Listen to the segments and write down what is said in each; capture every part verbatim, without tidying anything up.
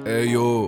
ایو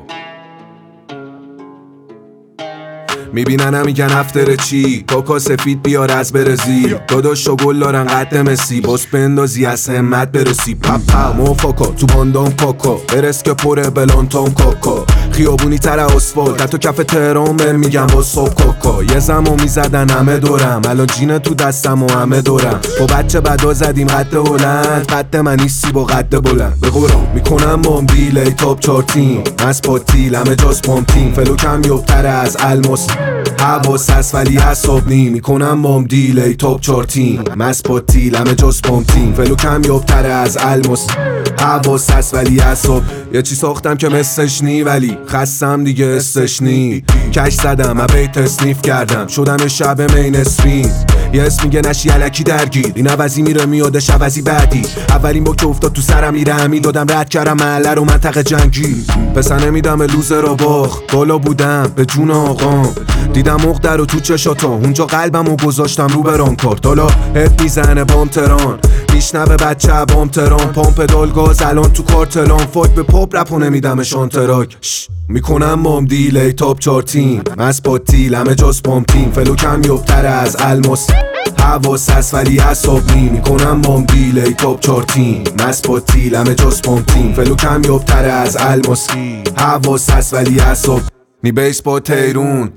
میبینن میگن افتر چی کاکا سفید بیار از برزی داداش و گل دارن قد مسی باس بندازی از همت برسی پپا موفاکا تو باندام کاکا برس که پره بلانتام کاکا خیابونی تر اسفالت حتی کف تهران بهم میگم با صبح کاکا یه زمان میزدن همه دورم الان جینه تو دستم و همه دورم با بچه بدا زدیم قد بلند قد من نیستی با قد بلند به قرآن میکنم بام دیلی تاپ چار تیم از پاتیل همه جاز پام تیم فلوکم یوبتر از الماس حواس هست ولی حساب نی میکنم بام دیلی تاپ چار تیم از پاتیل همه جاز پام تیم فلوکم یوبتر از الماس حواس هست ولی حساب یه چی ساختم که مثلش نی ولی خستم دیگه استش نی کش زدم ابی تصنیف کردم شدم شب مین اسفین یه اسم میگه نشی علکی درگیر این عوضی میره میادش عوضی بعدی اولین با که افتاد تو سرم میره همی دادم رد کردم محله رو منطقه جنگی پسر نمیدم لوزر رو باخ بالا بودم به جون آقام دیدم مقدر رو تو چشاتا اونجا قلبم رو گذاشتم رو برام کارت حالا هپ میزنه بام تران میشنوه بچه بام تران پامپ پدال گاز الان تو کارتلان فاک به پاپ رپو نمیدم شانتراک میکنم بام دیلی تاپ چار تیم از پاتیل همه جاز پام تیم فلوکم یوبتر از الماس حواس هست ولی حساب نی میکنم بام دیلی تاپ چار تیم از پاتیل همه جاز پام تیم فلوکم یوبتر از الماس حواس هست ولی حساب نی بیس با تیرون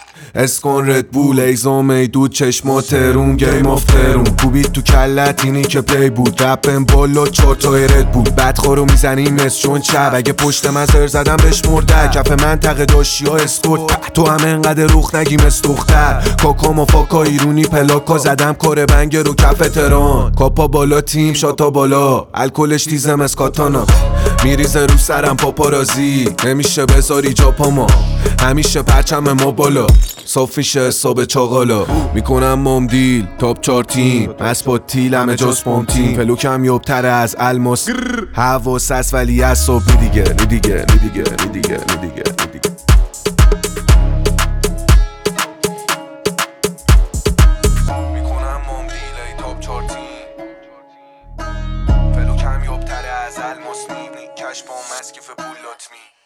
اسکن رد بول ایزام ایدود چشما ترون گیم آف ترون کوبید تو کلت اینی که پلی بود رپم بالا چار تا رد بود بدخورو میزنیم مثل چون چب اگه پشت من زر زدم بهش مرده کف منطقه داشتی ها اسکوت تو هم انقدر روخ نگی مثل دختر کاکا مافاکا ایرونی پلاکا زدم کار بنگ رو کف تران کاپا بالا تیم شاتا بالا الکلش تیزم از کاتانا میریزه رو سرم پاپارازی نمیشه بذاری جا پاما همیشه پرچم ما بالا صاف میشه حساب چاقالا میکنم بام دیل تاپ چار تیم از پاتیل همه جاز پام تیم فلوکم یوبتر از الماس حواس هست ولی حساب نی دیگه نی دیگه نی دیگه نی دیگه نی دیگه نی دیگه میکنم بام دیل تاپ چار تیم فلوکم یوبتر از الماس نی کش بام مسکیف پولات می